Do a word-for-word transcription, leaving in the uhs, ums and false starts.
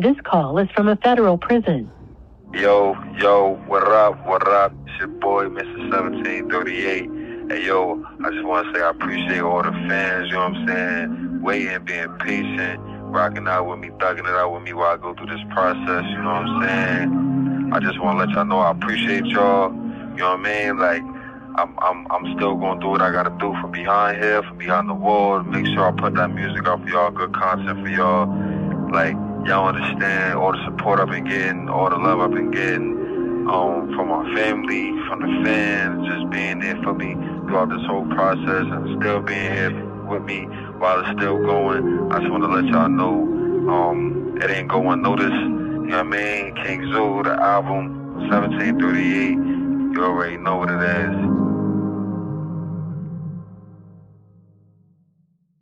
This call is from a federal prison. Yo, yo, what up, what up? It's your boy, Mister seventeen thirty-eight. Hey, yo, I just want to say I appreciate all the fans, you know what I'm saying? Waiting, being patient, rocking out with me, thugging it out with me while I go through this process, you know what I'm saying? I just want to let y'all know I appreciate y'all, you know what I mean? Like, I'm I'm I'm still going to do what I got to do from behind here, from behind the wall, to make sure I put that music out for y'all, good content for y'all. Like, y'all understand all the support I've been getting, all the love I've been getting um, from my family, from the fans, just being there for me throughout this whole process and still being here with me while it's still going. I just want to let y'all know um, it ain't go unnoticed. You know what I mean? King Zoo, the album, seventeen thirty-eight. You already know what it is.